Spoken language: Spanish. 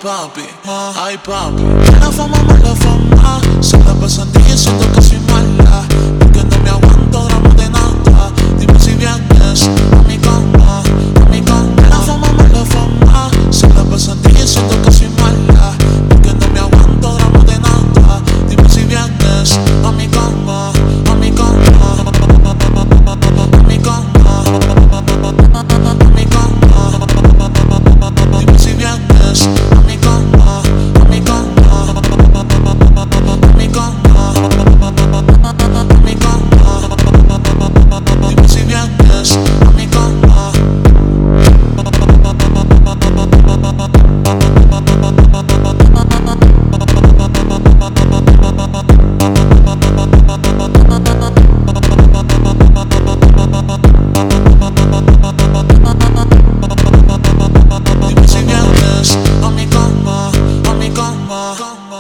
ay papi. Mala fama, se la pasan diciendo que soy mala, porque no me aguanto gramos de nada. Dime si vienes a mi cama, a mi cama. Mala fama, se la pasan diciendo que soy mala, porque no me aguanto gramos de nada. Dime si vienes a mi cama, a mi cama, a mi cama, a mi cama. Dime si vienes a mi cama, a mi cama, a mi cama, a mi cama. Dime si vienes a mi cama. Dime si vienes a mi cama, a mi cama.